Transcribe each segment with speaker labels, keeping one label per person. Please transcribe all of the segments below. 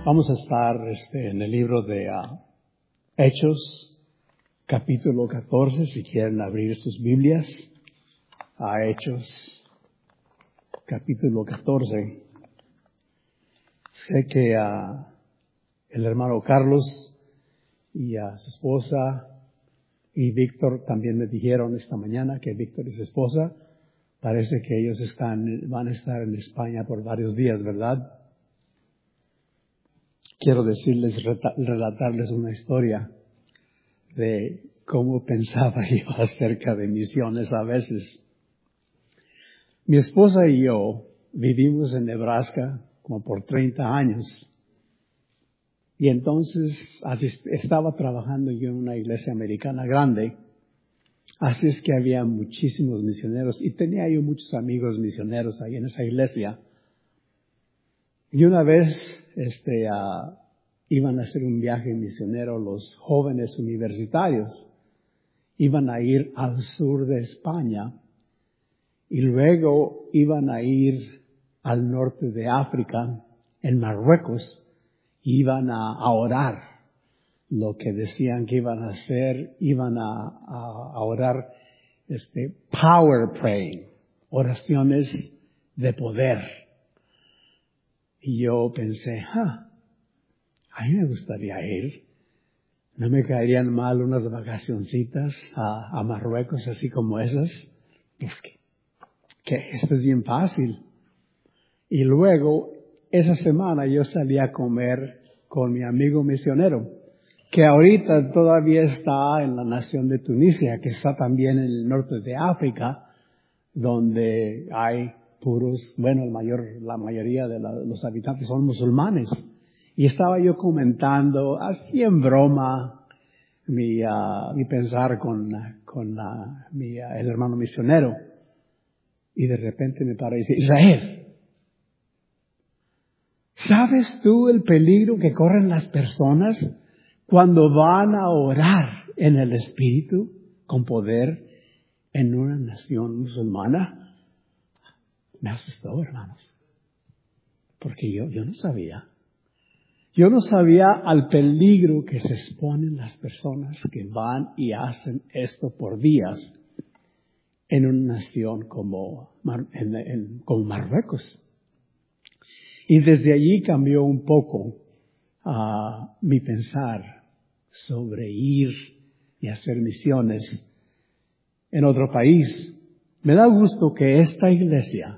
Speaker 1: Vamos a estar en el libro de Hechos, capítulo 14, si quieren abrir sus Biblias, a Hechos, capítulo 14. Sé que el hermano Carlos y a su esposa y Víctor también me dijeron esta mañana que Víctor y su esposa, parece que ellos van a estar en España por varios días, ¿verdad? Quiero relatarles una historia de cómo pensaba yo acerca de misiones a veces. Mi esposa y yo vivimos en Nebraska como por 30 años. Y entonces estaba trabajando yo en una iglesia americana grande. Así es que había muchísimos misioneros y tenía yo muchos amigos misioneros ahí en esa iglesia. Y una vez iban a hacer un viaje misionero los jóvenes universitarios. Iban a ir al sur de España y luego iban a ir al norte de África, en Marruecos, y iban a orar. Lo que decían que iban a hacer, iban a orar power praying, oraciones de poder. Y yo pensé, a mí me gustaría ir. No me caerían mal unas vacacioncitas a Marruecos así como esas. Pues que esto es bien fácil. Y luego, esa semana yo salí a comer con mi amigo misionero, que ahorita todavía está en la nación de Tunisia, que está también en el norte de África, donde hay la mayoría de los habitantes son musulmanes. Y estaba yo comentando, así en broma, mi pensar con el hermano misionero. Y de repente me para y dice, Israel, ¿sabes tú el peligro que corren las personas cuando van a orar en el Espíritu con poder en una nación musulmana? Me asustó, hermanos, porque yo no sabía. Yo no sabía al peligro que se exponen las personas que van y hacen esto por días en una nación como Marruecos. Y desde allí cambió un poco mi pensar sobre ir y hacer misiones en otro país. Me da gusto que esta iglesia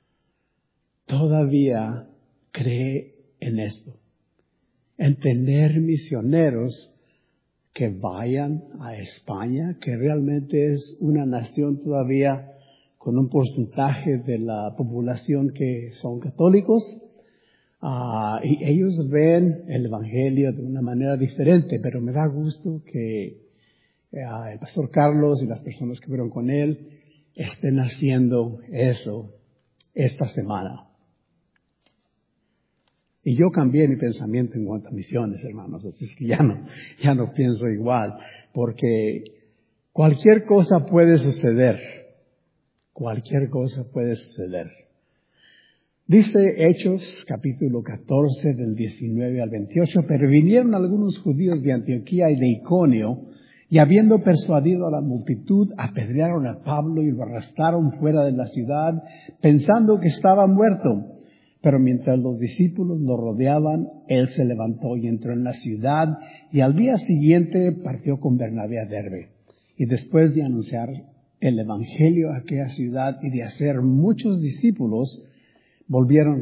Speaker 1: todavía cree en esto, en tener misioneros que vayan a España, que realmente es una nación todavía con un porcentaje de la población que son católicos, y ellos ven el Evangelio de una manera diferente, pero me da gusto que el pastor Carlos y las personas que fueron con él estén haciendo eso esta semana. Y yo cambié mi pensamiento en cuanto a misiones, hermanos, así es que ya no pienso igual, porque cualquier cosa puede suceder. Cualquier cosa puede suceder. Dice Hechos, capítulo 14, del 19 al 28, pero vinieron algunos judíos de Antioquía y de Iconio, y habiendo persuadido a la multitud, apedrearon a Pablo y lo arrastraron fuera de la ciudad, pensando que estaba muerto. Pero mientras los discípulos lo rodeaban, él se levantó y entró en la ciudad, y al día siguiente partió con Bernabé a Derbe. Y después de anunciar el evangelio a aquella ciudad y de hacer muchos discípulos, volvieron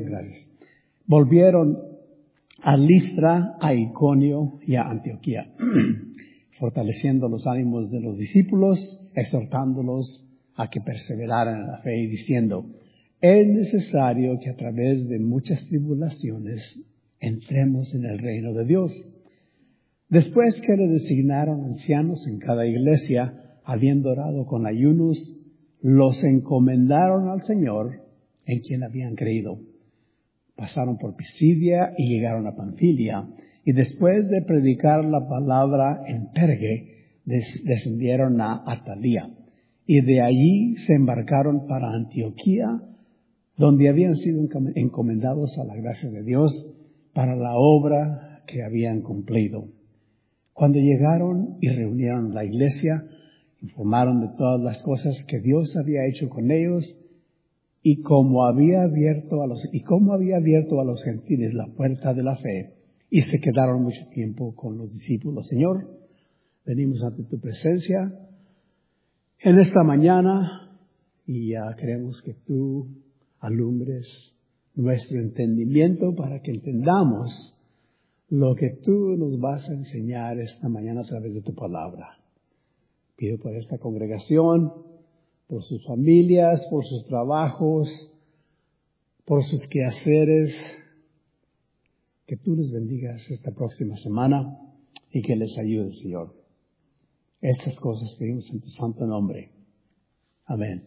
Speaker 1: a Listra, a Iconio y a Antioquía, fortaleciendo los ánimos de los discípulos, exhortándolos a que perseveraran en la fe y diciendo, es necesario que a través de muchas tribulaciones entremos en el reino de Dios. Después que le designaron ancianos en cada iglesia, habiendo orado con ayunos, los encomendaron al Señor en quien habían creído. Pasaron por Pisidia y llegaron a Panfilia, y después de predicar la palabra en Perge, descendieron a Atalía, y de allí se embarcaron para Antioquía, donde habían sido encomendados a la gracia de Dios para la obra que habían cumplido. Cuando llegaron y reunieron la iglesia, informaron de todas las cosas que Dios había hecho con ellos y cómo había abierto a los gentiles la puerta de la fe, y se quedaron mucho tiempo con los discípulos. Señor, venimos ante tu presencia en esta mañana y queremos que tú alumbres nuestro entendimiento para que entendamos lo que tú nos vas a enseñar esta mañana a través de tu palabra. Pido por esta congregación, por sus familias, por sus trabajos, por sus quehaceres, que tú les bendigas esta próxima semana y que les ayude, Señor. Estas cosas pedimos en tu santo nombre. Amén.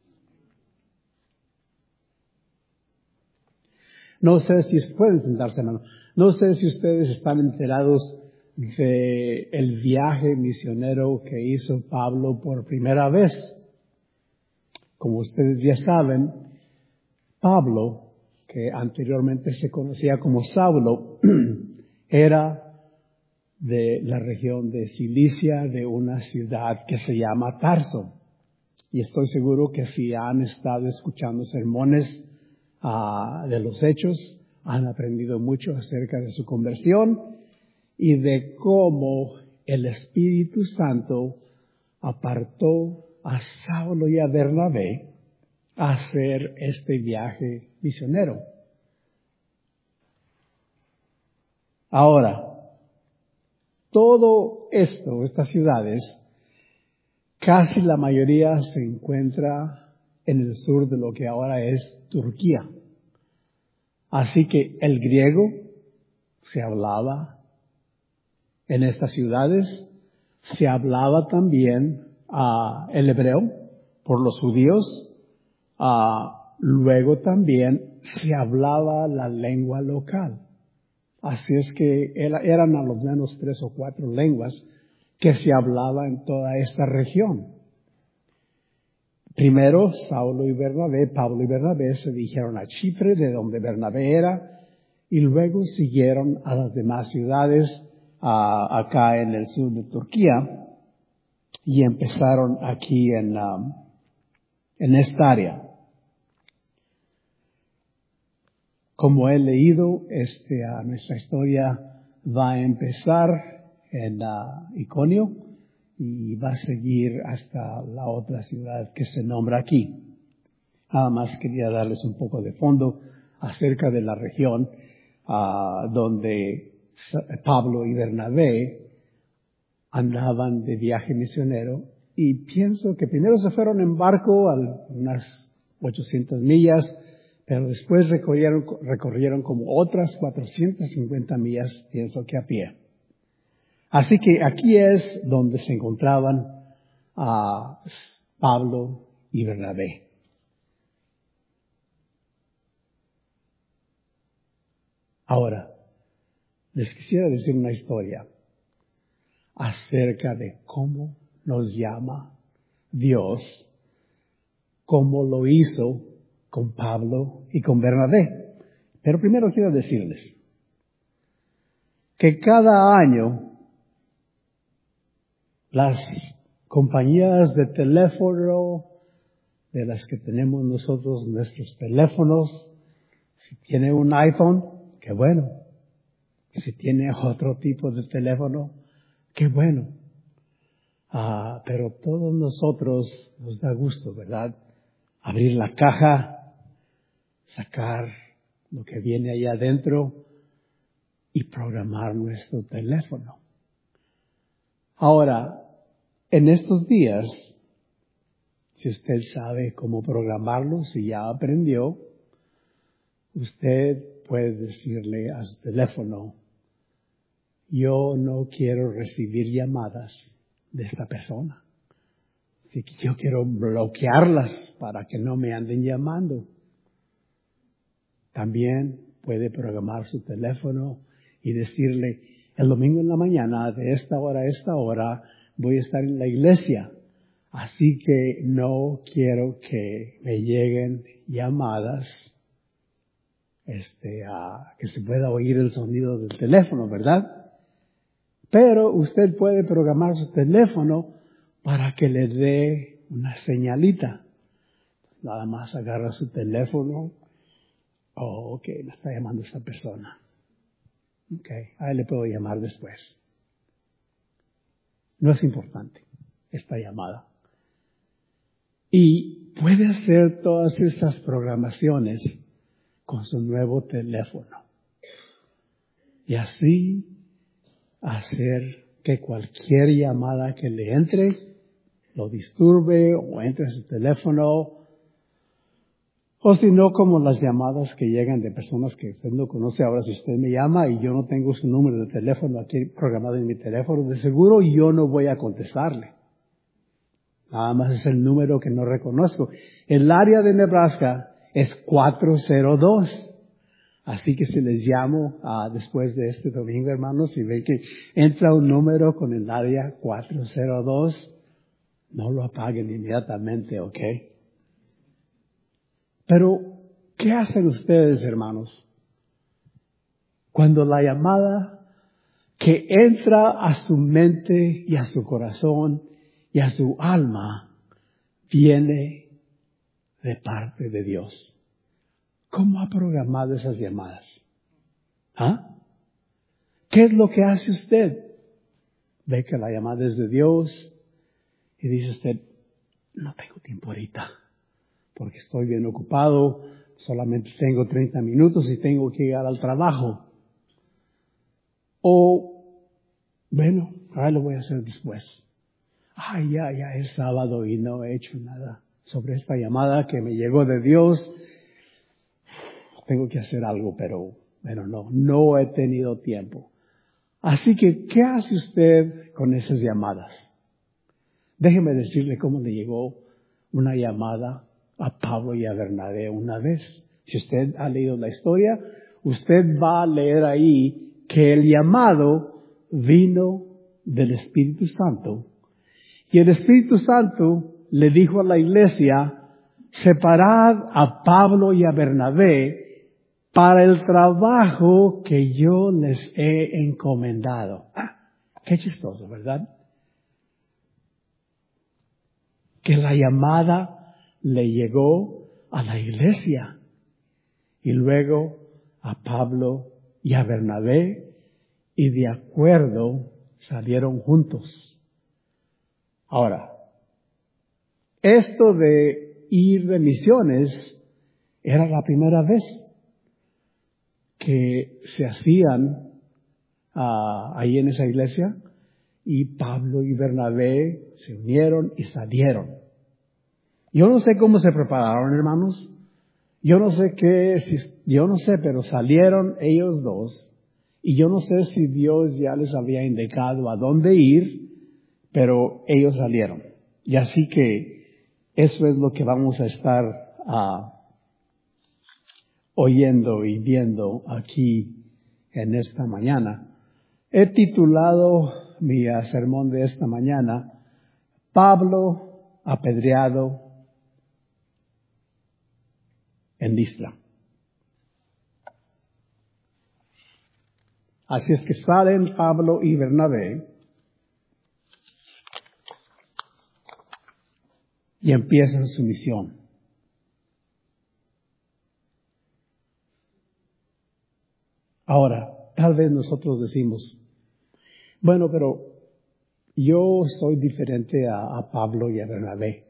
Speaker 1: No sé si pueden sentarse, hermano. No sé si ustedes están enterados de el viaje misionero que hizo Pablo por primera vez. Como ustedes ya saben, Pablo, que anteriormente se conocía como Saulo, era de la región de Cilicia, de una ciudad que se llama Tarso. Y estoy seguro que si han estado escuchando sermones de los Hechos, han aprendido mucho acerca de su conversión y de cómo el Espíritu Santo apartó a Saulo y a Bernabé a hacer este viaje misionero. Ahora, todo esto, estas ciudades, casi la mayoría se encuentra en el sur de lo que ahora es Turquía. Así que el griego se hablaba en estas ciudades, se hablaba también el hebreo por los judíos, luego también se hablaba la lengua local. Así es que eran a lo menos 3 o 4 lenguas que se hablaba en toda esta región. Primero, Pablo y Bernabé se dirigieron a Chipre, de donde Bernabé era, y luego siguieron a las demás ciudades acá en el sur de Turquía, y empezaron aquí en esta área. Como he leído, nuestra historia va a empezar en Iconio y va a seguir hasta la otra ciudad que se nombra aquí. Nada más quería darles un poco de fondo acerca de la región donde Pablo y Bernabé andaban de viaje misionero, y pienso que primero se fueron en barco a unas 800 millas, pero después recorrieron como otras 450 millas, pienso que a pie. Así que aquí es donde se encontraban Pablo y Bernabé. Ahora, les quisiera decir una historia acerca de cómo nos llama Dios, cómo lo hizo con Pablo y con Bernabé. Pero primero quiero decirles que cada año las compañías de teléfono, de las que tenemos nosotros nuestros teléfonos, si tiene un iPhone, qué bueno. Si tiene otro tipo de teléfono, qué bueno. Pero todos nosotros nos da gusto, ¿verdad? Abrir la caja, sacar lo que viene ahí adentro y programar nuestro teléfono. Ahora, en estos días, si usted sabe cómo programarlo, si ya aprendió, usted puede decirle a su teléfono: yo no quiero recibir llamadas de esta persona. Así que yo quiero bloquearlas para que no me anden llamando. También puede programar su teléfono y decirle: el domingo en la mañana, de esta hora a esta hora, voy a estar en la iglesia. Así que no quiero que me lleguen llamadas que se pueda oír el sonido del teléfono, ¿verdad? Pero usted puede programar su teléfono para que le dé una señalita. Nada más agarra su teléfono. Oh, ok, me está llamando esta persona. Ok, ahí le puedo llamar después. No es importante esta llamada. Y puede hacer todas estas programaciones con su nuevo teléfono. Y así hacer que cualquier llamada que le entre, lo disturbe o entre a su teléfono. O si no, como las llamadas que llegan de personas que usted no conoce. Ahora, si usted me llama y yo no tengo su número de teléfono aquí programado en mi teléfono, de seguro yo no voy a contestarle. Nada más es el número que no reconozco. El área de Nebraska es 402. Así que si les llamo después de este domingo, hermanos, y ven que entra un número con el área 402, no lo apaguen inmediatamente, ¿ok? Pero, ¿qué hacen ustedes, hermanos? Cuando la llamada que entra a su mente y a su corazón y a su alma viene de parte de Dios. ¿Cómo ha programado esas llamadas? ¿Ah? ¿Qué es lo que hace usted? Ve que la llamada es de Dios y dice usted, no tengo tiempo ahorita, porque estoy bien ocupado, solamente tengo 30 minutos y tengo que llegar al trabajo. O, bueno, ahora lo voy a hacer después. Ay, ya es sábado y no he hecho nada sobre esta llamada que me llegó de Dios. Tengo que hacer algo, pero bueno, no he tenido tiempo. Así que, ¿qué hace usted con esas llamadas? Déjeme decirle cómo le llegó una llamada a Pablo y a Bernabé una vez. Si usted ha leído la historia, usted va a leer ahí que el llamado vino del Espíritu Santo. Y el Espíritu Santo le dijo a la iglesia, separad a Pablo y a Bernabé para el trabajo que yo les he encomendado. Qué chistoso, ¿verdad? Que la llamada le llegó a la iglesia y luego a Pablo y a Bernabé y de acuerdo salieron juntos. Ahora, esto de ir de misiones era la primera vez que se hacían ahí en esa iglesia y Pablo y Bernabé se unieron y salieron. Yo no sé cómo se prepararon, hermanos. Yo no sé pero salieron ellos dos y yo no sé si Dios ya les había indicado a dónde ir, pero ellos salieron. Y así que eso es lo que vamos a estar oyendo y viendo aquí en esta mañana. He titulado mi sermón de esta mañana, Pablo apedreado en Listra. Así es que salen Pablo y Bernabé y empiezan su misión. Ahora, tal vez nosotros decimos, bueno, pero yo soy diferente a Pablo y a Bernabé.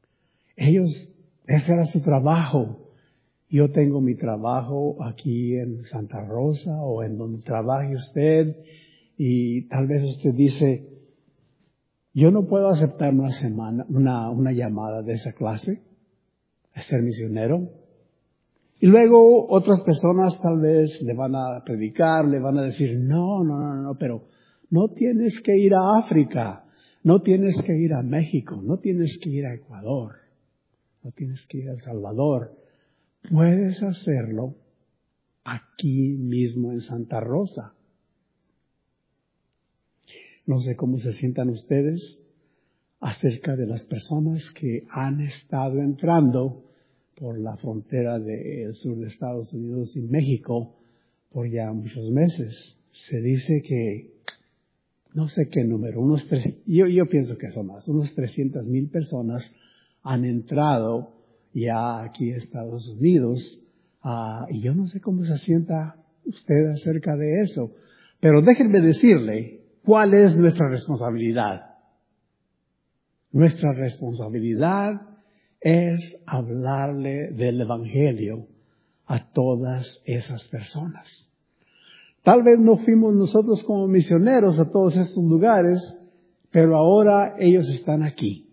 Speaker 1: Ese era su trabajo. Yo tengo mi trabajo aquí en Santa Rosa o en donde trabaje usted y tal vez usted dice, yo no puedo aceptar una llamada de esa clase, a ser misionero. Y luego otras personas tal vez le van a predicar, le van a decir, no, pero no tienes que ir a África, no tienes que ir a México, no tienes que ir a Ecuador, no tienes que ir a El Salvador. Puedes hacerlo aquí mismo en Santa Rosa. No sé cómo se sientan ustedes acerca de las personas que han estado entrando por la frontera del sur de Estados Unidos y México por ya muchos meses. Se dice que, no sé qué número, yo pienso que son más, unos 300,000 personas han entrado ya aquí a Estados Unidos, y yo no sé cómo se sienta usted acerca de eso, pero déjenme decirle cuál es nuestra responsabilidad. Nuestra responsabilidad es hablarle del Evangelio a todas esas personas. Tal vez no fuimos nosotros como misioneros a todos estos lugares, pero ahora ellos están aquí.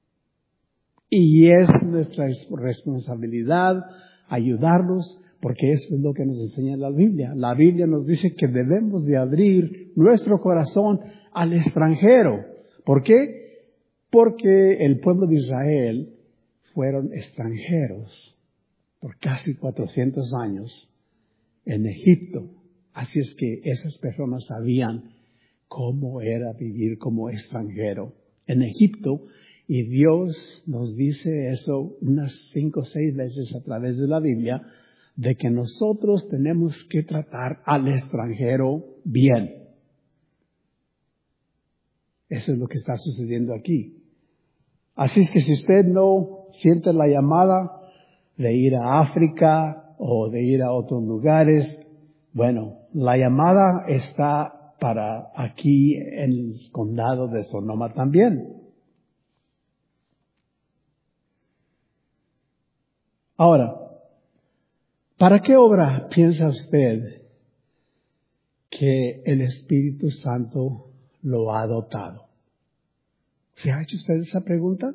Speaker 1: Y es nuestra responsabilidad ayudarlos, porque eso es lo que nos enseña la Biblia. La Biblia nos dice que debemos de abrir nuestro corazón al extranjero. ¿Por qué? Porque el pueblo de Israel fueron extranjeros por casi 400 años en Egipto. Así es que esas personas sabían cómo era vivir como extranjero en Egipto. Y Dios nos dice eso unas 5 o 6 veces a través de la Biblia, de que nosotros tenemos que tratar al extranjero bien. Eso es lo que está sucediendo aquí. Así es que si usted no siente la llamada de ir a África o de ir a otros lugares, bueno, la llamada está para aquí en el condado de Sonoma también. Ahora, ¿para qué obra piensa usted que el Espíritu Santo lo ha dotado? ¿Se ha hecho usted esa pregunta?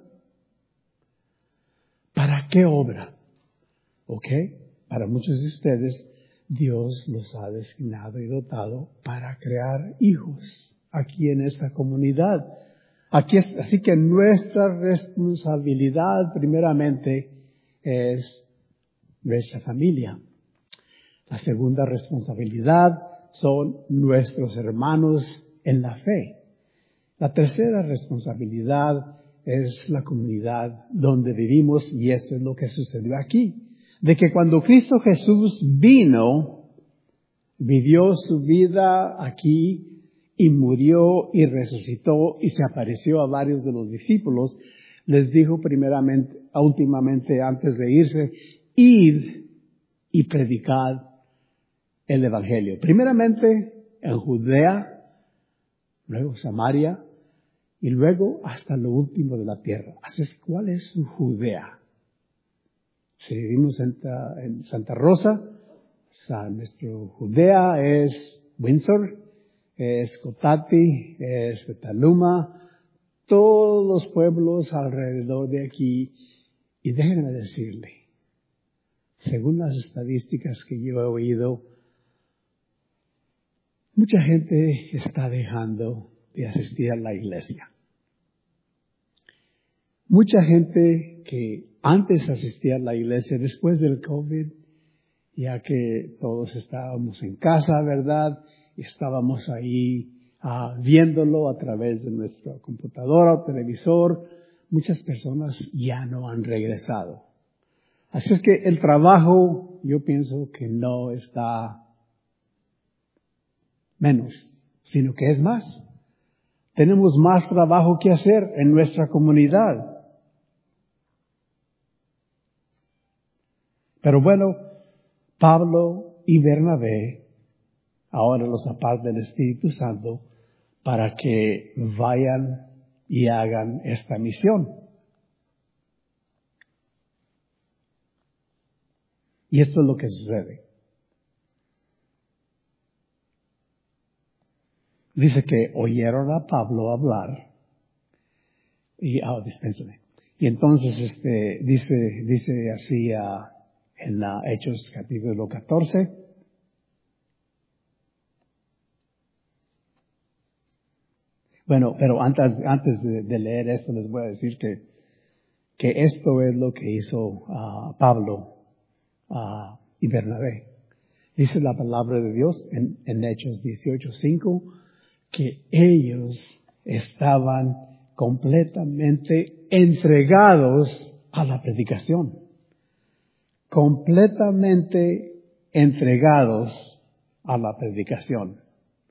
Speaker 1: ¿Para qué obra? ¿Ok? Para muchos de ustedes, Dios los ha designado y dotado para crear hijos aquí en esta comunidad. Así que nuestra responsabilidad primeramente es nuestra familia. La segunda responsabilidad son nuestros hermanos en la fe. La tercera responsabilidad es la comunidad donde vivimos, y eso es lo que sucedió aquí. De que cuando Cristo Jesús vino, vivió su vida aquí y murió y resucitó y se apareció a varios de los discípulos, les dijo últimamente antes de irse, id y predicad el Evangelio. Primeramente en Judea, luego Samaria y luego hasta lo último de la tierra. Así es, ¿cuál es su Judea? Si vivimos en Santa Rosa, nuestro Judea es Windsor, es Cotati, es Petaluma, todos los pueblos alrededor de aquí. Y déjenme decirle, según las estadísticas que yo he oído, mucha gente está dejando de asistir a la iglesia. Mucha gente que antes asistía a la iglesia, después del COVID, ya que todos estábamos en casa, ¿verdad? Y estábamos ahí viéndolo a través de nuestra computadora o televisor, muchas personas ya no han regresado. Así es que el trabajo, yo pienso que no está menos, sino que es más. Tenemos más trabajo que hacer en nuestra comunidad. Pero bueno, Pablo y Bernabé ahora los aparta del Espíritu Santo para que vayan y hagan esta misión. Y esto es lo que sucede. Dice que oyeron a Pablo hablar y, dispénsame. Y entonces dice así en Hechos capítulo 14. Bueno, pero antes de leer esto les voy a decir que esto es lo que hizo Pablo y Bernabé. Dice la palabra de Dios en Hechos 18:5 que ellos estaban completamente entregados a la predicación. completamente entregados a la predicación.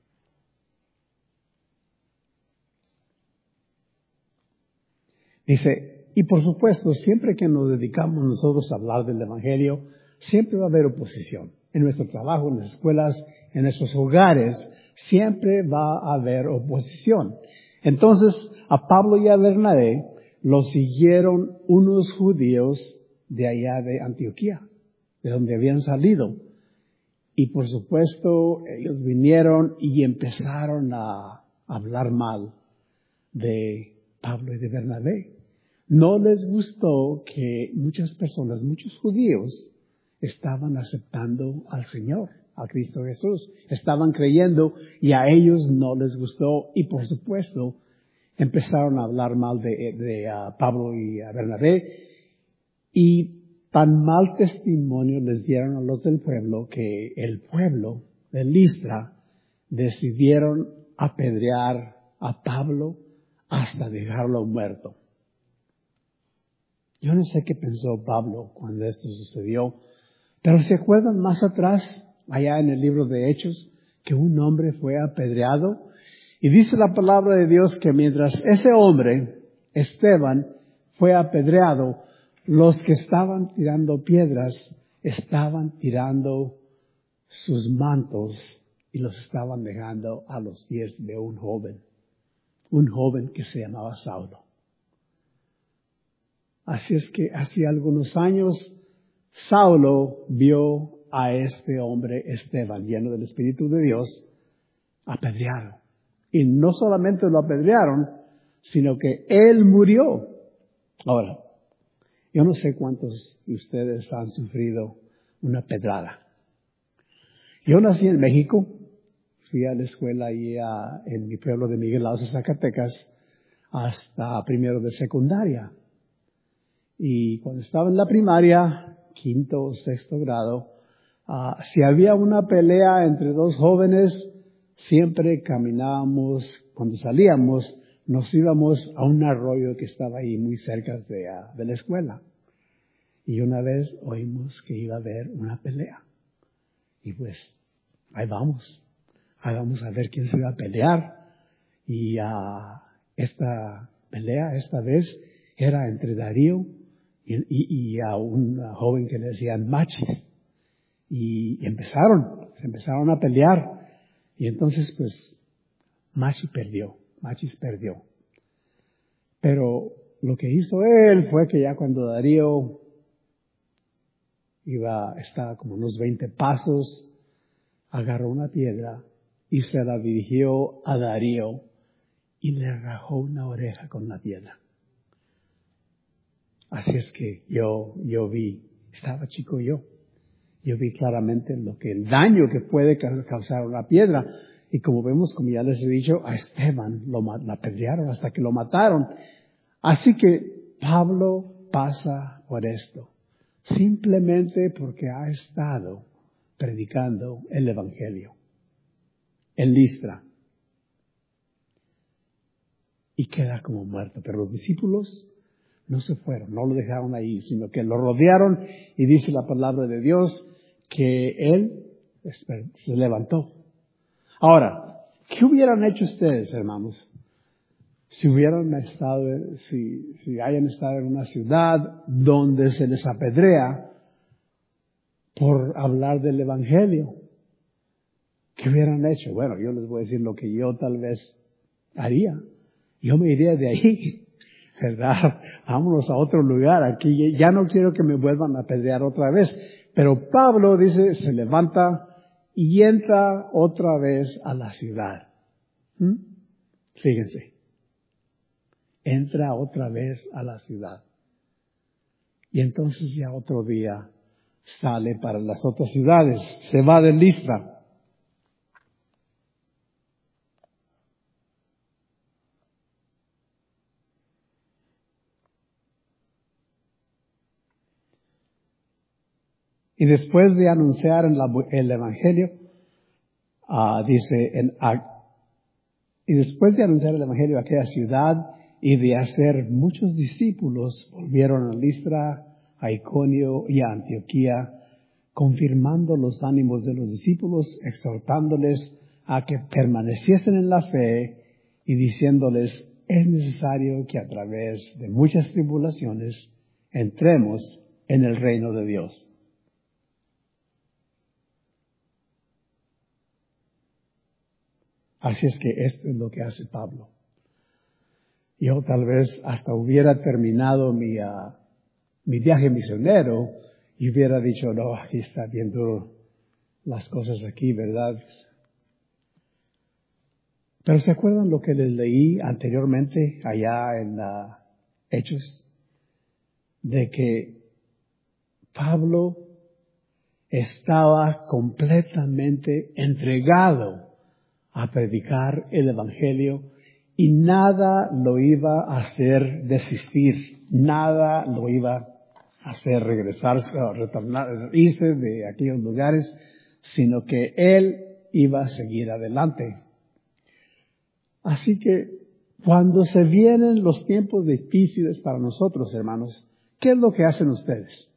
Speaker 1: Dice, y por supuesto, siempre que nos dedicamos nosotros a hablar del Evangelio, siempre va a haber oposición. En nuestro trabajo, en las escuelas, en nuestros hogares, siempre va a haber oposición. Entonces, a Pablo y a Bernabé los siguieron unos judíos de allá de Antioquía, de donde habían salido. Y por supuesto, ellos vinieron y empezaron a hablar mal de Pablo y de Bernabé. No les gustó que muchas personas, muchos judíos, estaban aceptando al Señor, a Cristo Jesús. Estaban creyendo y a ellos no les gustó. Y por supuesto, empezaron a hablar mal de Pablo y a Bernabé. Y tan mal testimonio les dieron a los del pueblo que el pueblo de Listra decidieron apedrear a Pablo hasta dejarlo muerto. Yo no sé qué pensó Pablo cuando esto sucedió, pero ¿se acuerdan más atrás, allá en el libro de Hechos, que un hombre fue apedreado? Y dice la palabra de Dios que mientras ese hombre, Esteban, fue apedreado, los que estaban tirando piedras estaban tirando sus mantos y los estaban dejando a los pies de un joven que se llamaba Saulo. Así es que hace algunos años Saulo vio a este hombre Esteban, lleno del Espíritu de Dios, apedreado. Y no solamente lo apedrearon, sino que él murió. Ahora, yo no sé cuántos de ustedes han sufrido una pedrada. Yo nací en México, fui a la escuela ahí en mi pueblo de Miguel Alza, Zacatecas, hasta primero de secundaria. Y cuando estaba en la primaria, quinto o sexto grado, si había una pelea entre dos jóvenes, siempre caminábamos, cuando salíamos, nos íbamos a un arroyo que estaba ahí muy cerca de la escuela. Y una vez oímos que iba a haber una pelea. Y pues, ahí vamos a ver quién se iba a pelear. Y esta pelea, esta vez, era entre Darío y a un joven que le decían Machis. Y se empezaron a pelear. Y entonces, pues, Machis perdió. Pero lo que hizo él fue que ya cuando Darío estaba como unos 20 pasos, agarró una piedra y se la dirigió a Darío y le rajó una oreja con la piedra. Así es que yo vi, estaba chico yo vi claramente el daño que puede causar una piedra. Y como vemos, como ya les he dicho, a Esteban la apedrearon hasta que lo mataron. Así que Pablo pasa por esto, simplemente porque ha estado predicando el Evangelio en Listra. Y queda como muerto. Pero los discípulos no se fueron, no lo dejaron ahí, sino que lo rodearon y dice la palabra de Dios que él se levantó. Ahora, ¿qué hubieran hecho ustedes, hermanos? Si hayan estado en una ciudad donde se les apedrea por hablar del Evangelio, ¿qué hubieran hecho? Bueno, yo les voy a decir lo que yo tal vez haría. Yo me iría de ahí, ¿verdad? Vámonos a otro lugar. Aquí ya no quiero que me vuelvan a apedrear otra vez. Pero Pablo dice, se levanta y entra otra vez a la ciudad. Fíjense. Entra otra vez a la ciudad. Y entonces ya otro día sale para las otras ciudades. Se va de Listra. Y después de anunciar el Evangelio, y después de anunciar el Evangelio a aquella ciudad y de hacer muchos discípulos, volvieron a Listra, a Iconio y a Antioquía, confirmando los ánimos de los discípulos, exhortándoles a que permaneciesen en la fe y diciéndoles, es necesario que a través de muchas tribulaciones entremos en el reino de Dios. Así es que esto es lo que hace Pablo. Yo tal vez hasta hubiera terminado mi viaje misionero y hubiera dicho, no, aquí está bien duro las cosas aquí, ¿verdad? Pero ¿se acuerdan lo que les leí anteriormente allá en Hechos? De que Pablo estaba completamente entregado a predicar el Evangelio y nada lo iba a hacer desistir, nada lo iba a hacer regresar, retornar, irse de aquellos lugares, sino que él iba a seguir adelante. Así que cuando se vienen los tiempos difíciles para nosotros, hermanos, ¿qué es lo que hacen ustedes?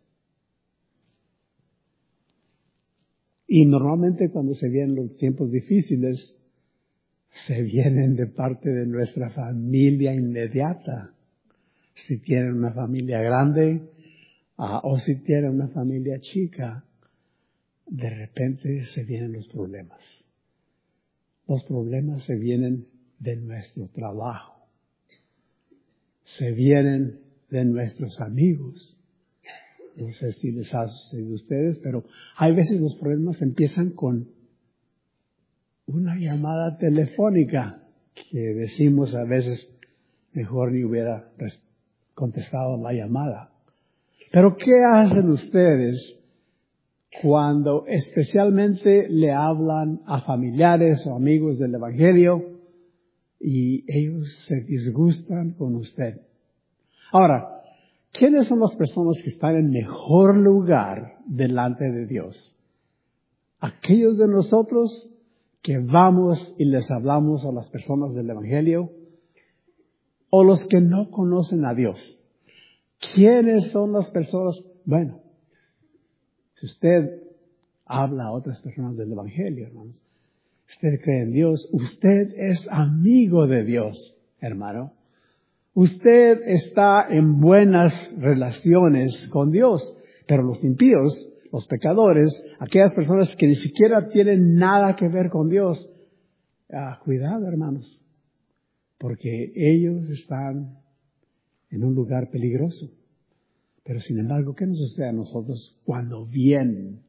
Speaker 1: Y normalmente cuando se vienen los tiempos difíciles, se vienen de parte de nuestra familia inmediata. Si tienen una familia grande o si tienen una familia chica, de repente se vienen los problemas. Los problemas se vienen de nuestro trabajo. Se vienen de nuestros amigos. No sé si les ha sucedido a ustedes, pero hay veces los problemas empiezan con una llamada telefónica que decimos a veces mejor ni hubiera contestado la llamada. Pero ¿qué hacen ustedes cuando especialmente le hablan a familiares o amigos del Evangelio y ellos se disgustan con usted? Ahora, ¿quiénes son las personas que están en mejor lugar delante de Dios? Aquellos de nosotros que vamos y les hablamos a las personas del Evangelio, o los que no conocen a Dios. ¿Quiénes son las personas? Bueno, si usted habla a otras personas del Evangelio, hermanos, usted cree en Dios, usted es amigo de Dios, hermano. Usted está en buenas relaciones con Dios, pero los impíos, los pecadores, aquellas personas que ni siquiera tienen nada que ver con Dios, cuidado, hermanos, porque ellos están en un lugar peligroso. Pero sin embargo, ¿qué nos sucede a nosotros cuando vienen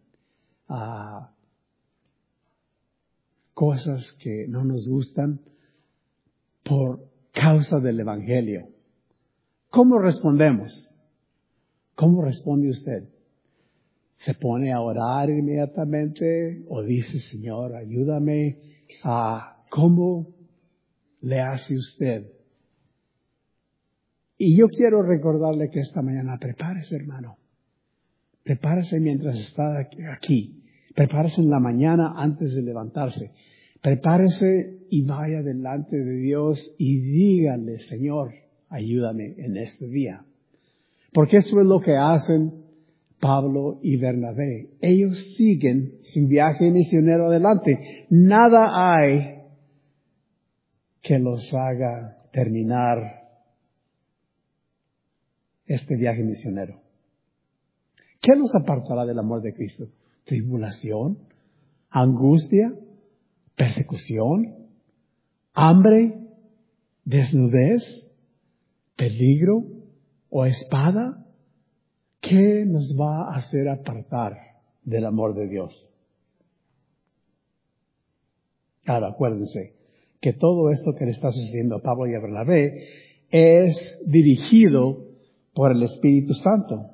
Speaker 1: cosas que no nos gustan por causa del Evangelio? ¿Cómo respondemos? ¿Cómo responde usted? ¿Se pone a orar inmediatamente o dice, Señor, ayúdame? ¿Cómo le hace usted? Y yo quiero recordarle que esta mañana prepárese, hermano. Prepárese mientras está aquí. Prepárese en la mañana antes de levantarse. Prepárese y vaya delante de Dios y dígale, Señor, ayúdame en este día. Porque eso es lo que hacen Pablo y Bernabé. Ellos siguen su viaje misionero adelante. Nada hay que los haga terminar este viaje misionero. ¿Qué los apartará del amor de Cristo? ¿Tribulación? ¿Angustia? ¿Persecución? ¿Hambre? ¿Desnudez? ¿Peligro? ¿O espada? ¿Qué nos va a hacer apartar del amor de Dios? Ahora, acuérdense que todo esto que le está sucediendo a Pablo y a Bernabé es dirigido por el Espíritu Santo.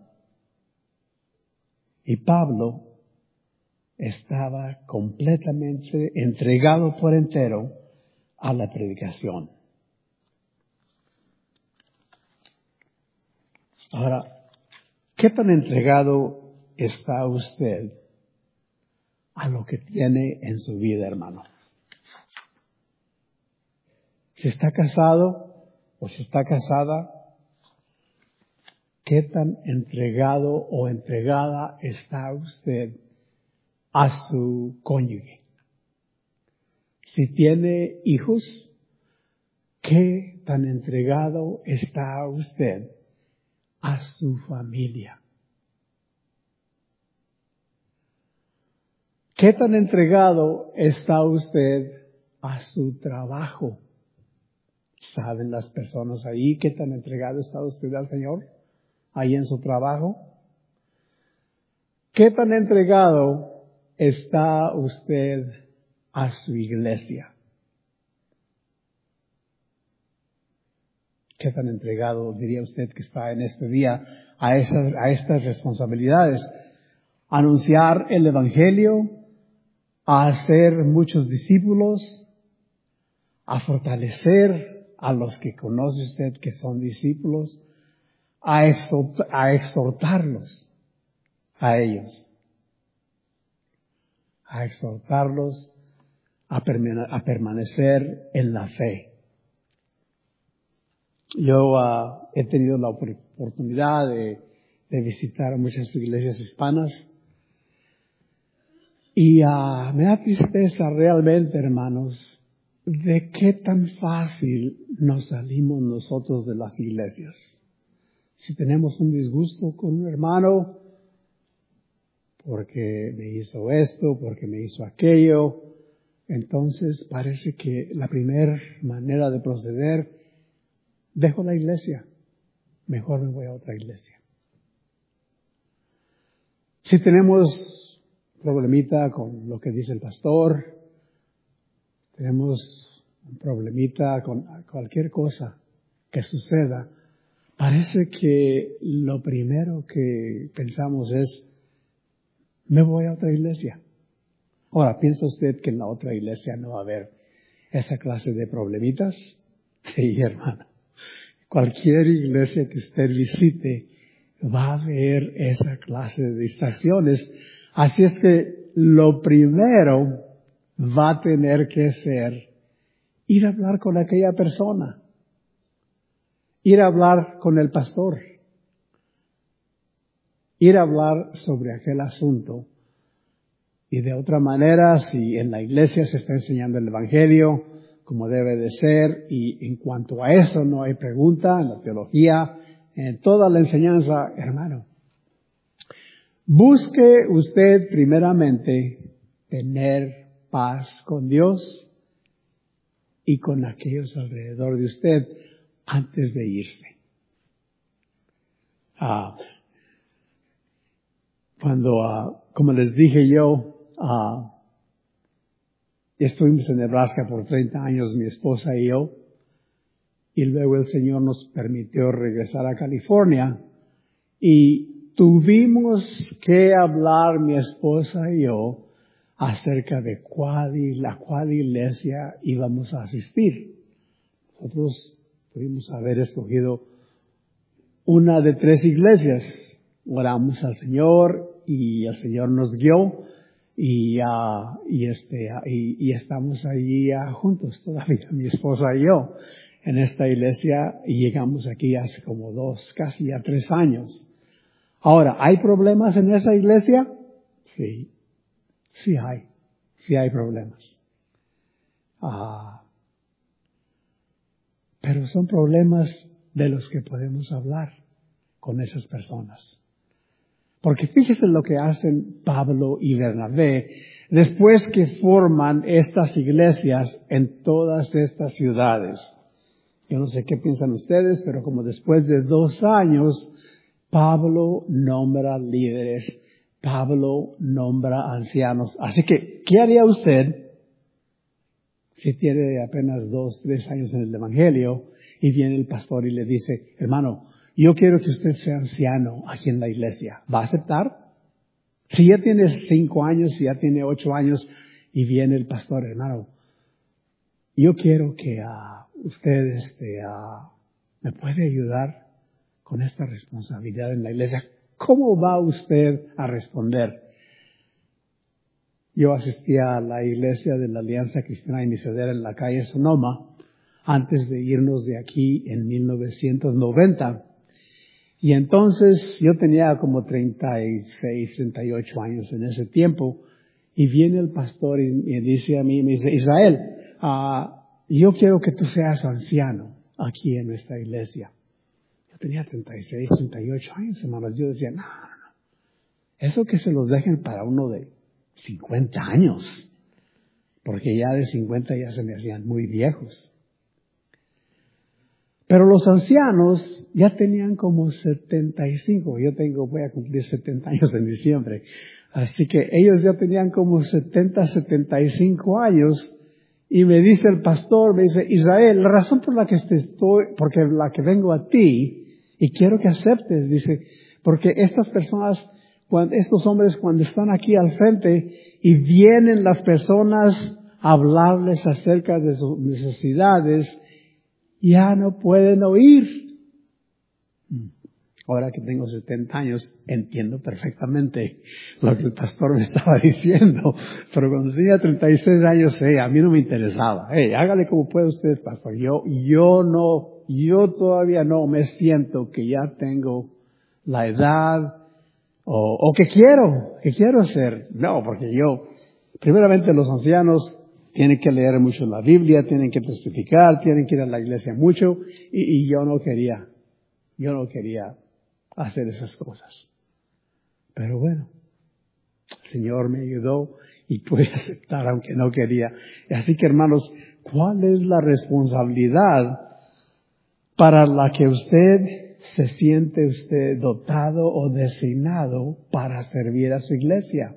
Speaker 1: Y Pablo estaba completamente entregado por entero a la predicación. Ahora, ¿qué tan entregado está usted a lo que tiene en su vida, hermano? Si está casado o si está casada, ¿Qué tan entregado o entregada está usted a su cónyuge? Si tiene hijos, ¿qué tan entregado está usted a su familia? ¿Qué tan entregado está usted a su trabajo? ¿Saben las personas ahí qué tan entregado está usted al Señor? Ahí en su trabajo. ¿Qué tan entregado está usted a su iglesia? ¿Qué tan entregado diría usted que está en este día a estas responsabilidades? Anunciar el Evangelio, a hacer muchos discípulos, a fortalecer a los que conoce usted que son discípulos, a exhortarlos a ellos, a exhortarlos a permanecer en la fe. Yo he tenido la oportunidad de visitar muchas iglesias hispanas y me da tristeza realmente, hermanos, de qué tan fácil nos salimos nosotros de las iglesias. Si tenemos un disgusto con un hermano, porque me hizo esto, porque me hizo aquello, entonces parece que la primera manera de proceder, dejo la iglesia, mejor me voy a otra iglesia. Si tenemos problemita con lo que dice el pastor, tenemos un problemita con cualquier cosa que suceda, parece que lo primero que pensamos es, me voy a otra iglesia. Ahora, ¿piensa usted que en la otra iglesia no va a haber esa clase de problemitas? Sí, hermano. Cualquier iglesia que usted visite va a haber esa clase de distracciones. Así es que lo primero va a tener que ser ir a hablar con aquella persona, ir a hablar con el pastor, ir a hablar sobre aquel asunto. Y de otra manera, si en la iglesia se está enseñando el Evangelio como debe de ser, y en cuanto a eso no hay pregunta en la teología, en toda la enseñanza, hermano, busque usted primeramente tener paz con Dios y con aquellos alrededor de usted antes de irse. Cuando, como les dije yo, estuvimos en Nebraska por 30 años, mi esposa y yo, y luego el Señor nos permitió regresar a California, y tuvimos que hablar, mi esposa y yo, acerca de cuál iglesia íbamos a asistir. Nosotros pudimos haber escogido una de 3 iglesias. Oramos al Señor y el Señor nos guió y estamos allí juntos todavía, mi esposa y yo, en esta iglesia, y llegamos aquí hace como 2, casi ya 3 años. Ahora, ¿hay problemas en esa iglesia? Sí, sí hay problemas. Pero son problemas de los que podemos hablar con esas personas. Porque fíjese lo que hacen Pablo y Bernabé después que forman estas iglesias en todas estas ciudades. Yo no sé qué piensan ustedes, pero como después de 2 años, Pablo nombra líderes, Pablo nombra ancianos. Así que, ¿qué haría usted si tiene apenas 2, 3 años en el Evangelio y viene el pastor y le dice, hermano, yo quiero que usted sea anciano aquí en la iglesia? ¿Va a aceptar? Si ya tiene 5 años, si ya tiene 8 años y viene el pastor, hermano, yo quiero que usted me puede ayudar con esta responsabilidad en la iglesia. ¿Cómo va usted a responder? Yo asistía a la iglesia de la Alianza Cristiana y Misionera en la calle Sonoma antes de irnos de aquí en 1990. Y entonces yo tenía como 36, 38 años en ese tiempo. Y viene el pastor y me dice a mí, me dice, Israel, yo quiero que tú seas anciano aquí en nuestra iglesia. Yo tenía 36, 38 años, hermanos. Yo decía, no. Eso que se los dejen para uno de 50 años. Porque ya de 50 ya se me hacían muy viejos. Pero los ancianos ya tenían como 75. Voy a cumplir 70 años en diciembre. Así que ellos ya tenían como 70, 75 años. Y me dice el pastor, me dice, Israel, la razón por la que porque la que vengo a ti, y quiero que aceptes, dice, porque estas personas, estos hombres cuando están aquí al frente y vienen las personas a hablarles acerca de sus necesidades, ya no pueden oír. Ahora que tengo 70 años, entiendo perfectamente lo que el pastor me estaba diciendo. Pero cuando tenía 36 años, a mí no me interesaba. Hágale como pueda usted, pastor. Yo todavía no me siento que ya tengo la edad o que quiero hacer. No, porque primeramente los ancianos tienen que leer mucho la Biblia, tienen que testificar, tienen que ir a la iglesia mucho, y yo no quería hacer esas cosas. Pero bueno, el Señor me ayudó y pude aceptar aunque no quería. Así que hermanos, ¿cuál es la responsabilidad para la que se siente dotado o designado para servir a su iglesia?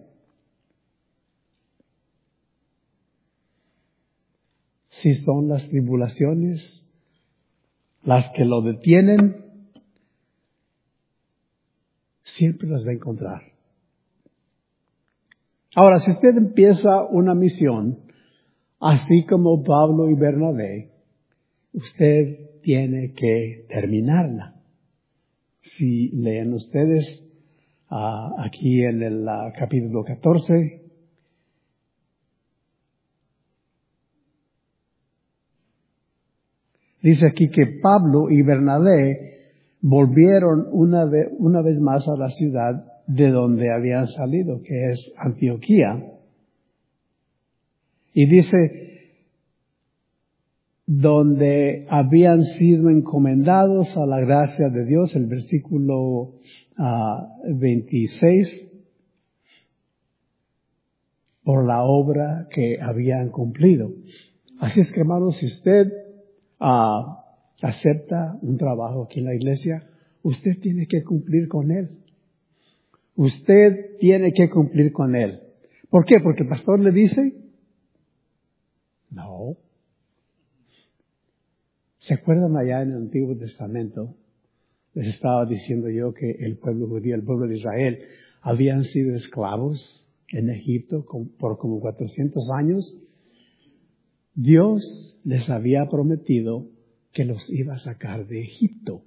Speaker 1: Si son las tribulaciones las que lo detienen, siempre las va a encontrar. Ahora, si usted empieza una misión, así como Pablo y Bernabé, usted tiene que terminarla. Si leen ustedes aquí en el capítulo 14, dice aquí que Pablo y Bernabé volvieron una vez más a la ciudad de donde habían salido, que es Antioquía. Y dice, donde habían sido encomendados a la gracia de Dios, el versículo 26, por la obra que habían cumplido. Así es que, hermanos, si usted acepta un trabajo aquí en la iglesia, usted tiene que cumplir con él. Usted tiene que cumplir con él. ¿Por qué? Porque el pastor le dice, no. ¿Se acuerdan allá en el Antiguo Testamento? Les estaba diciendo yo que el pueblo judío, el pueblo de Israel, habían sido esclavos en Egipto por como 400 años. Dios les había prometido que los iba a sacar de Egipto.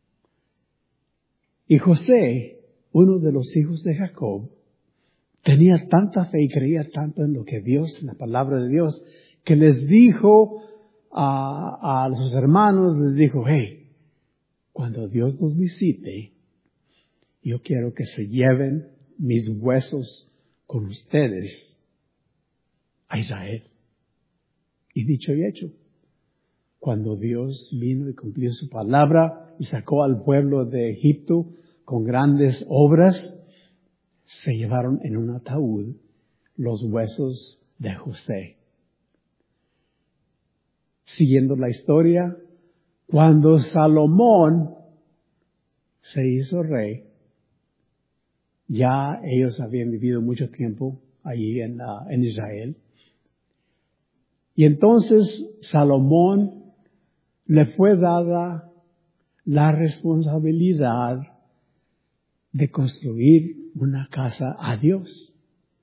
Speaker 1: Y José, uno de los hijos de Jacob, tenía tanta fe y creía tanto en lo que Dios, en la palabra de Dios, que les dijo a sus hermanos, les dijo, cuando Dios nos visite, yo quiero que se lleven mis huesos con ustedes a Israel. Y dicho y hecho, cuando Dios vino y cumplió su palabra y sacó al pueblo de Egipto con grandes obras, se llevaron en un ataúd los huesos de José. Siguiendo la historia, cuando Salomón se hizo rey, ya ellos habían vivido mucho tiempo allí en Israel. Y entonces Salomón le fue dada la responsabilidad de construir una casa a Dios.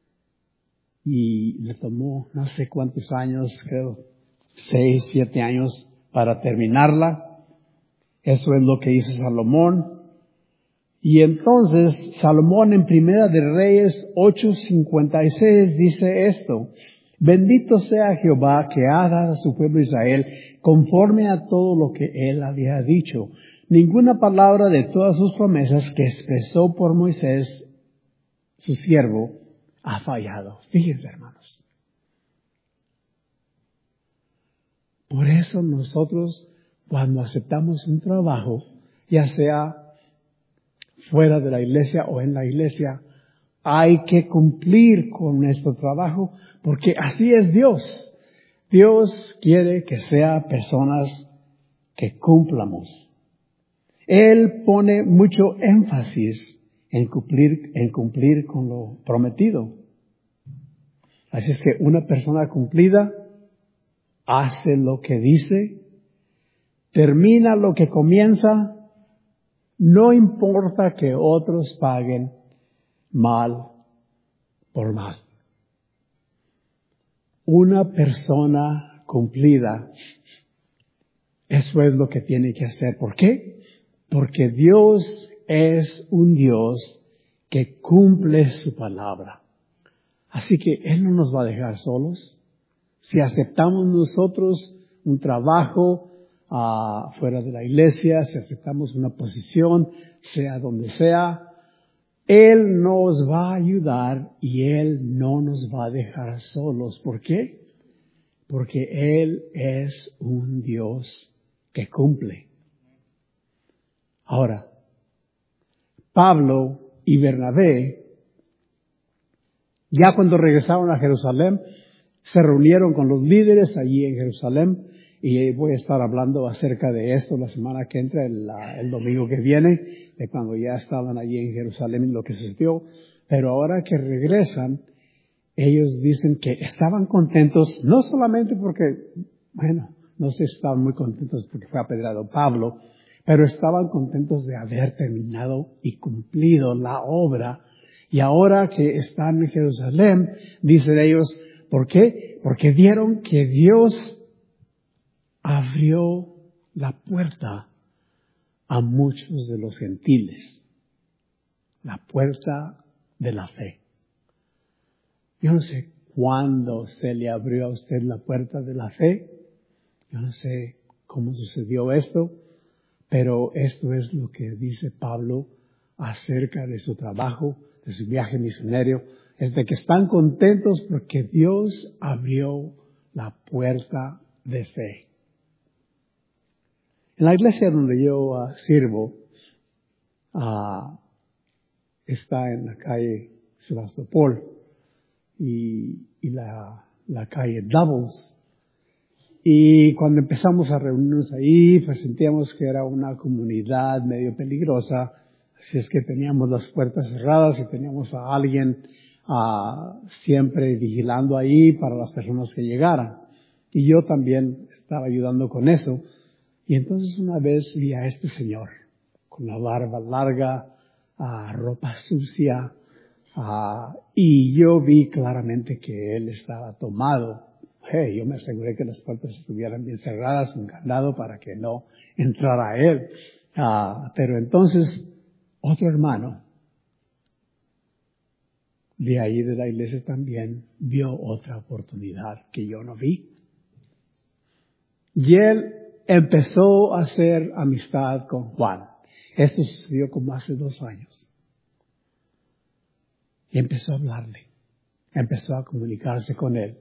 Speaker 1: Y le tomó no sé cuántos años, creo 6, 7 años para terminarla. Eso es lo que hizo Salomón. Y entonces Salomón en Primera de Reyes 8:56 dice esto: bendito sea Jehová que ha dado a su pueblo Israel conforme a todo lo que él había dicho. ninguna palabra de todas sus promesas que expresó por Moisés, su siervo, ha fallado. Fíjense, hermanos. Por eso nosotros, cuando aceptamos un trabajo, ya sea fuera de la iglesia o en la iglesia, hay que cumplir con nuestro trabajo, porque así es Dios. Dios quiere que sean personas que cumplamos. Él pone mucho énfasis en cumplir con lo prometido. Así es que una persona cumplida hace lo que dice, termina lo que comienza, no importa que otros paguen mal por mal. Una persona cumplida, eso es lo que tiene que hacer. ¿Por qué? Porque Dios es un Dios que cumple su palabra. Así que Él no nos va a dejar solos. Si aceptamos nosotros un trabajo fuera de la iglesia, si aceptamos una posición, sea donde sea, Él nos va a ayudar y Él no nos va a dejar solos. ¿Por qué? Porque Él es un Dios que cumple. Ahora, Pablo y Bernabé, ya cuando regresaron a Jerusalén, se reunieron con los líderes allí en Jerusalén, y voy a estar hablando acerca de esto la semana que entra, el domingo que viene, de cuando ya estaban allí en Jerusalén y lo que sucedió. Pero ahora que regresan, ellos dicen que estaban contentos, no solamente porque, no sé si estaban muy contentos porque fue apedreado Pablo, pero estaban contentos de haber terminado y cumplido la obra. Y ahora que están en Jerusalén, dicen ellos, ¿por qué? Porque vieron que Dios abrió la puerta a muchos de los gentiles. La puerta de la fe. Yo no sé cuándo se le abrió a usted la puerta de la fe. Yo no sé cómo sucedió esto, pero esto es lo que dice Pablo acerca de su trabajo, de su viaje misionero, es de que están contentos porque Dios abrió la puerta de fe. En la iglesia donde yo sirvo, está en la calle Sebastopol y la calle Doubles. Y cuando empezamos a reunirnos ahí, pues sentíamos que era una comunidad medio peligrosa. Así es que teníamos las puertas cerradas y teníamos a alguien siempre vigilando ahí para las personas que llegaran. Y yo también estaba ayudando con eso. Y entonces una vez vi a este señor con la barba larga, ropa sucia, y yo vi claramente que él estaba tomado. Yo me aseguré que las puertas estuvieran bien cerradas, un candado para que no entrara él. Pero entonces otro hermano de ahí de la iglesia también vio otra oportunidad que yo no vi. Y él empezó a hacer amistad con Juan. Esto sucedió como hace 2 años. Y empezó a hablarle. Empezó a comunicarse con él.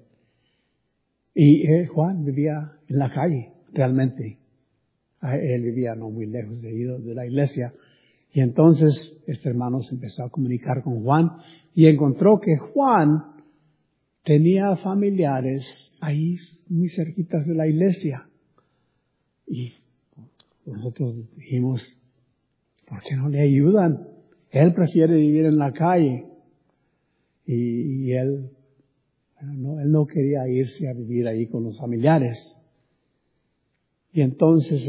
Speaker 1: Y Juan vivía en la calle, realmente. Él vivía no muy lejos de la iglesia. Y entonces este hermano se empezó a comunicar con Juan y encontró que Juan tenía familiares ahí muy cerquitas de la iglesia. Y nosotros dijimos, ¿por qué no le ayudan? Él prefiere vivir en la calle. Y él no quería irse a vivir ahí con los familiares. Y entonces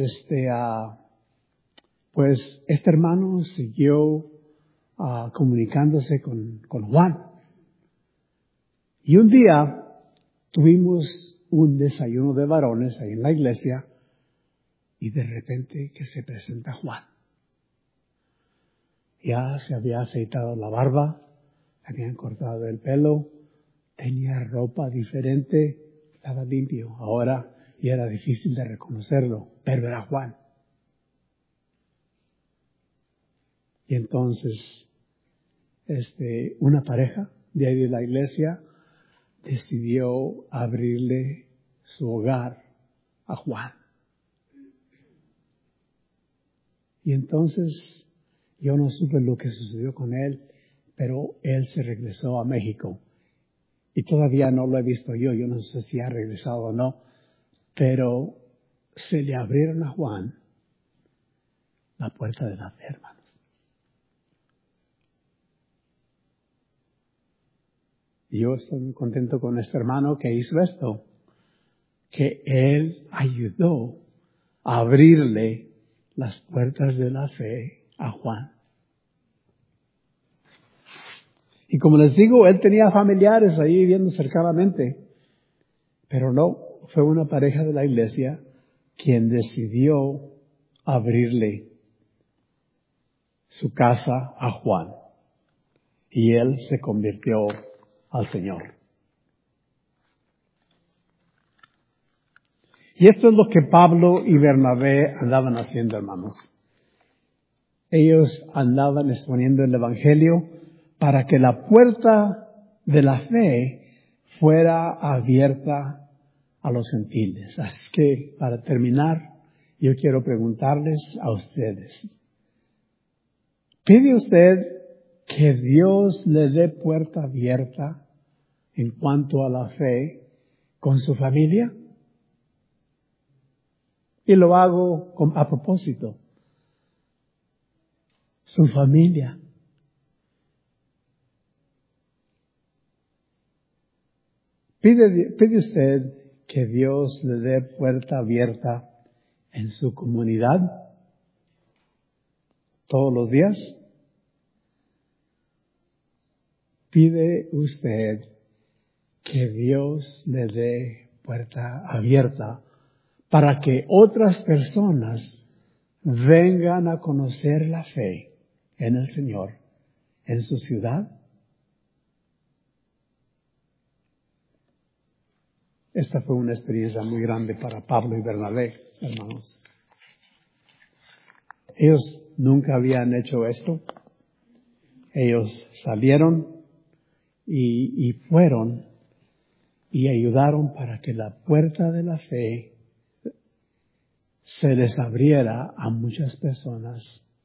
Speaker 1: pues este hermano siguió comunicándose con Juan. Y un día tuvimos un desayuno de varones ahí en la iglesia y de repente que se presenta Juan. Ya se había afeitado la barba, habían cortado el pelo, tenía ropa diferente, estaba limpio ahora y era difícil de reconocerlo, pero era Juan. Y entonces, una pareja de ahí de la iglesia decidió abrirle su hogar a Juan. Y entonces, yo no supe lo que sucedió con él, pero él se regresó a México. Y todavía no lo he visto yo no sé si ha regresado o no, pero se le abrieron a Juan la puerta de la fe, hermanos. Y yo estoy muy contento con este hermano que hizo esto, que él ayudó a abrirle las puertas de la fe a Juan. Y como les digo, él tenía familiares ahí viviendo cercanamente, pero no, fue una pareja de la iglesia quien decidió abrirle su casa a Juan. Y él se convirtió al Señor. Y esto es lo que Pablo y Bernabé andaban haciendo, hermanos. Ellos andaban exponiendo el Evangelio para que la puerta de la fe fuera abierta a los gentiles. Así que, para terminar, yo quiero preguntarles a ustedes. ¿Pide usted que Dios le dé puerta abierta en cuanto a la fe con su familia? Y lo hago a propósito. Su familia. ¿Pide usted que Dios le dé puerta abierta en su comunidad todos los días? ¿Pide usted que Dios le dé puerta abierta para que otras personas vengan a conocer la fe en el Señor en su ciudad? Esta fue una experiencia muy grande para Pablo y Bernabé, hermanos. Ellos nunca habían hecho esto. Ellos salieron y fueron y ayudaron para que la puerta de la fe se les abriera a muchas personas.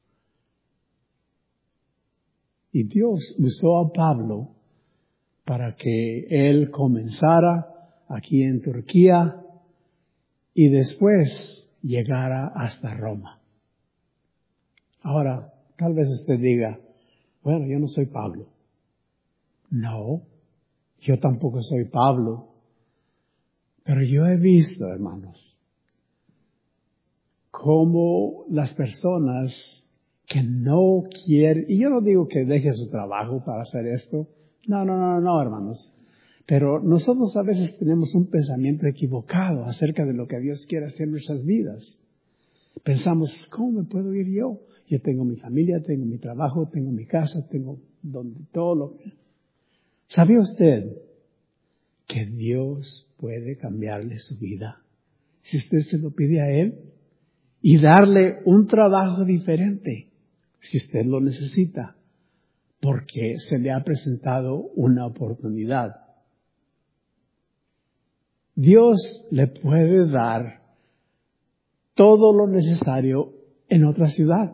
Speaker 1: Y Dios usó a Pablo para que él comenzara aquí en Turquía y después llegara hasta Roma. Ahora, tal vez usted diga, bueno, yo no soy Pablo. No, yo tampoco soy Pablo. Pero yo he visto, hermanos, cómo las personas que no quieren, y yo no digo que deje su trabajo para hacer esto, no, hermanos. Pero nosotros a veces tenemos un pensamiento equivocado acerca de lo que Dios quiere hacer en nuestras vidas. Pensamos, ¿cómo me puedo ir yo? Yo tengo mi familia, tengo mi trabajo, tengo mi casa, tengo todo lo que... ¿Sabe usted que Dios puede cambiarle su vida si usted se lo pide a Él y darle un trabajo diferente si usted lo necesita porque se le ha presentado una oportunidad? Dios le puede dar todo lo necesario en otra ciudad.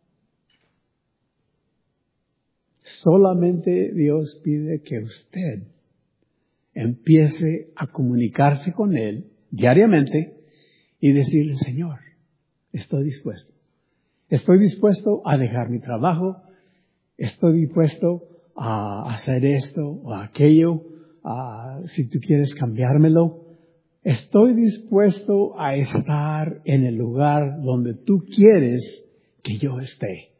Speaker 1: Solamente Dios pide que usted empiece a comunicarse con Él diariamente y decirle, Señor, estoy dispuesto. Estoy dispuesto a dejar mi trabajo. Estoy dispuesto a hacer esto o aquello. Si tú quieres cambiármelo. Estoy dispuesto a estar en el lugar donde tú quieres que yo esté.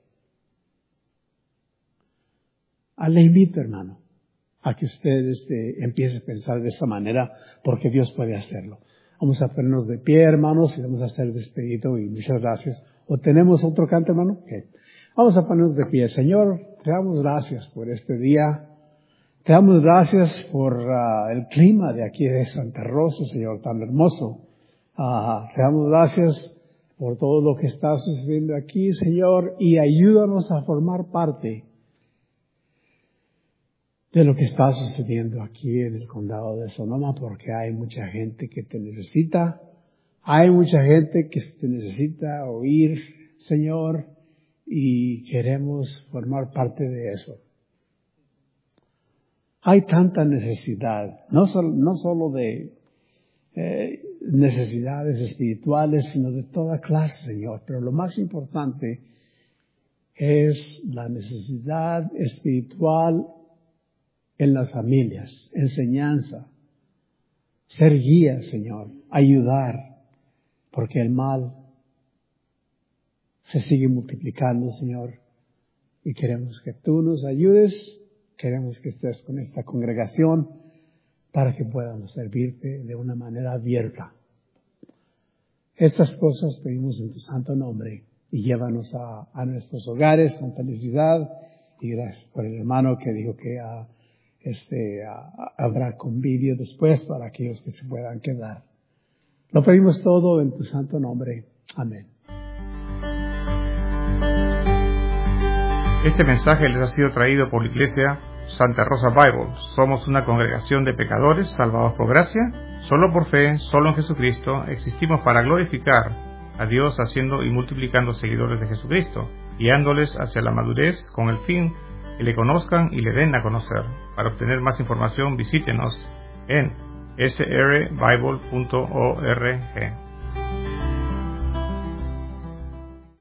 Speaker 1: Le invito, hermano, a que usted empiece a pensar de esa manera, porque Dios puede hacerlo. Vamos a ponernos de pie, hermanos, y vamos a hacer despedido y muchas gracias. ¿O tenemos otro canto, hermano? Okay. Vamos a ponernos de pie. Señor, te damos gracias por este día. Te damos gracias por el clima de aquí de Santa Rosa, Señor, tan hermoso. Te damos gracias por todo lo que está sucediendo aquí, Señor, y ayúdanos a formar parte de lo que está sucediendo aquí en el condado de Sonoma, porque hay mucha gente que te necesita, hay mucha gente que te necesita oír, Señor, y queremos formar parte de eso. Hay tanta necesidad, no solo de necesidades espirituales, sino de toda clase, Señor. Pero lo más importante es la necesidad espiritual en las familias, enseñanza, ser guía, Señor, ayudar, porque el mal se sigue multiplicando, Señor, y queremos que tú nos ayudes, queremos que estés con esta congregación para que podamos servirte de una manera abierta. Estas cosas pedimos en tu santo nombre y llévanos a nuestros hogares con felicidad, y gracias por el hermano que dijo que habrá convivio después para aquellos que se puedan quedar. Lo pedimos todo en tu santo nombre. Amén.
Speaker 2: Este mensaje les ha sido traído por la Iglesia Santa Rosa Bible. Somos una congregación de pecadores salvados por gracia, solo por fe, solo en Jesucristo. Existimos para glorificar a Dios haciendo y multiplicando seguidores de Jesucristo, guiándoles hacia la madurez con el fin que le conozcan y le den a conocer. Para obtener más información, visítenos en srbible.org.